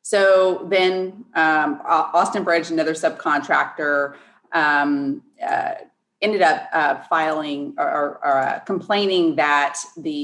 So then Austin Bridge, another subcontractor, ended up filing or complaining that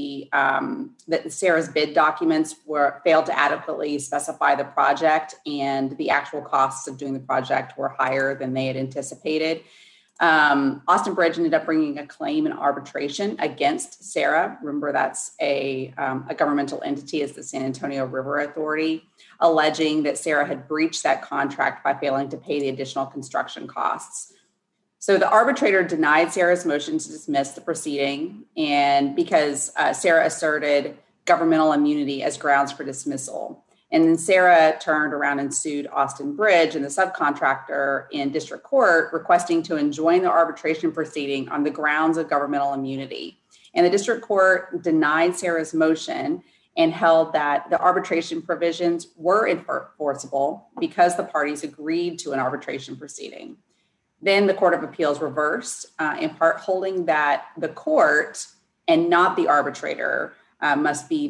that Sarah's bid documents failed to adequately specify the project, and the actual costs of doing the project were higher than they had anticipated. Austin Bridge ended up bringing a claim in arbitration against Sarah. Remember, that's a governmental entity, it's the San Antonio River Authority, alleging that Sarah had breached that contract by failing to pay the additional construction costs. So the arbitrator denied Sarah's motion to dismiss the proceeding, and because Sarah asserted governmental immunity as grounds for dismissal. And then Sarah turned around and sued Austin Bridge and the subcontractor in district court, requesting to enjoin the arbitration proceeding on the grounds of governmental immunity. And the district court denied Sarah's motion and held that the arbitration provisions were enforceable because the parties agreed to an arbitration proceeding. Then the Court of Appeals reversed, in part holding that the court and not the arbitrator must be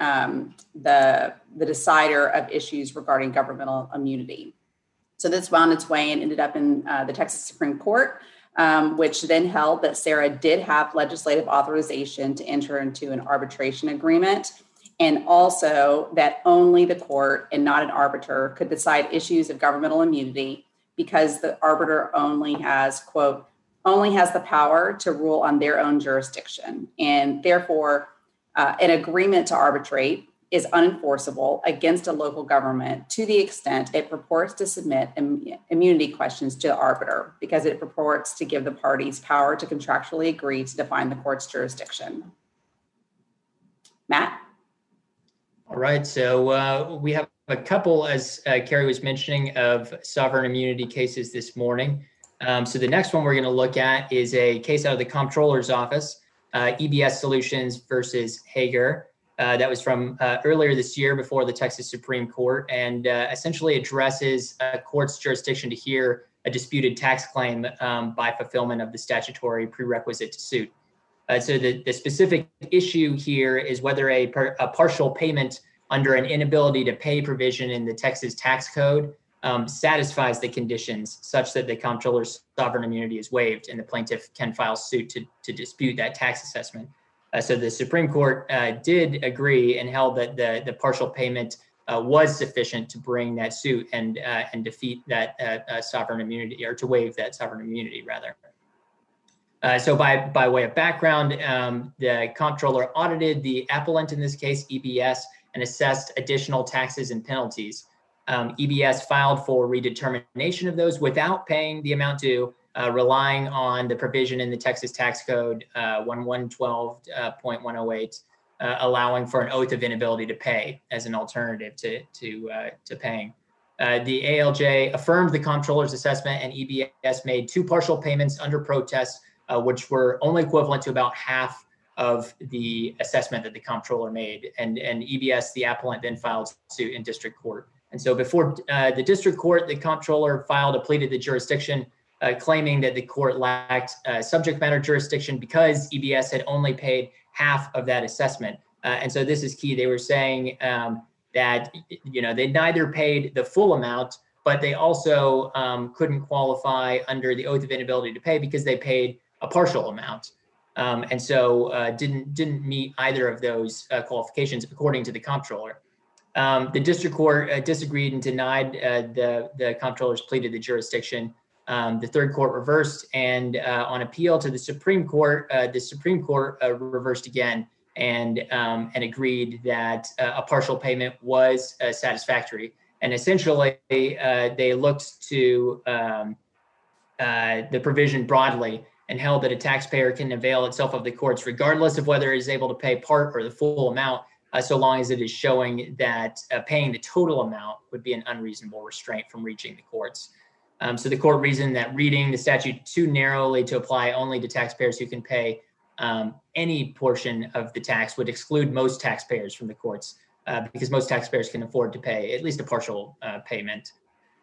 the decider of issues regarding governmental immunity. So this wound its way and ended up in the Texas Supreme Court, which then held that Sarah did have legislative authorization to enter into an arbitration agreement, and also that only the court and not an arbiter could decide issues of governmental immunity, because the arbiter only has the power to rule on their own jurisdiction. And therefore, an agreement to arbitrate is unenforceable against a local government to the extent it purports to submit immunity questions to the arbiter, because it purports to give the parties power to contractually agree to define the court's jurisdiction. Matt? All right, so we have a couple, as Carrie was mentioning, of sovereign immunity cases this morning. So the next one we're going to look at is a case out of the Comptroller's Office, EBS Solutions versus Hager. That was from earlier this year before the Texas Supreme Court, and essentially addresses a court's jurisdiction to hear a disputed tax claim by fulfillment of the statutory prerequisite to suit. So the specific issue here is whether a partial payment under an inability to pay provision in the Texas tax code satisfies the conditions such that the comptroller's sovereign immunity is waived and the plaintiff can file suit to dispute that tax assessment. So the Supreme Court did agree and held that the partial payment was sufficient to bring that suit and defeat that sovereign immunity, or to waive that sovereign immunity, rather. So by way of background, the comptroller audited the appellant, in this case, EBS, and assessed additional taxes and penalties. EBS filed for redetermination of those without paying the amount due, relying on the provision in the Texas tax code 1112.108, allowing for an oath of inability to pay as an alternative to paying. The ALJ affirmed the comptroller's assessment, and EBS made two partial payments under protest, which were only equivalent to about half of the assessment that the comptroller made. And EBS, the appellant, then filed suit in district court. And so before the district court, the comptroller filed a plea to the jurisdiction, claiming that the court lacked subject matter jurisdiction because EBS had only paid half of that assessment. And so this is key. They were saying that they neither paid the full amount, but they also couldn't qualify under the oath of inability to pay because they paid a partial amount. And so didn't meet either of those qualifications, according to the comptroller. The district court disagreed and denied the comptroller's plea to the jurisdiction. The third court reversed, and on appeal to the Supreme Court reversed again and agreed that a partial payment was satisfactory. And essentially, they looked to the provision broadly and held that a taxpayer can avail itself of the courts regardless of whether it is able to pay part or the full amount, so long as it is showing that paying the total amount would be an unreasonable restraint from reaching the courts. So the court reasoned that reading the statute too narrowly to apply only to taxpayers who can pay any portion of the tax would exclude most taxpayers from the courts, because most taxpayers can afford to pay at least a partial payment.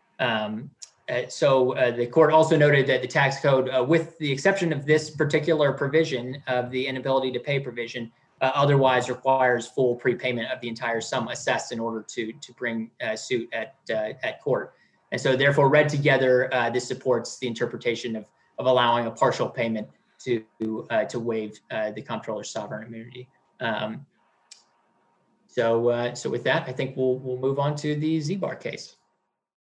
So the court also noted that the tax code, with the exception of this particular provision of the inability to pay provision, otherwise requires full prepayment of the entire sum assessed in order to bring suit at court. And so therefore, read together, this supports the interpretation of allowing a partial payment to waive the comptroller's sovereign immunity. So with that, I think we'll move on to the Z-Bar case.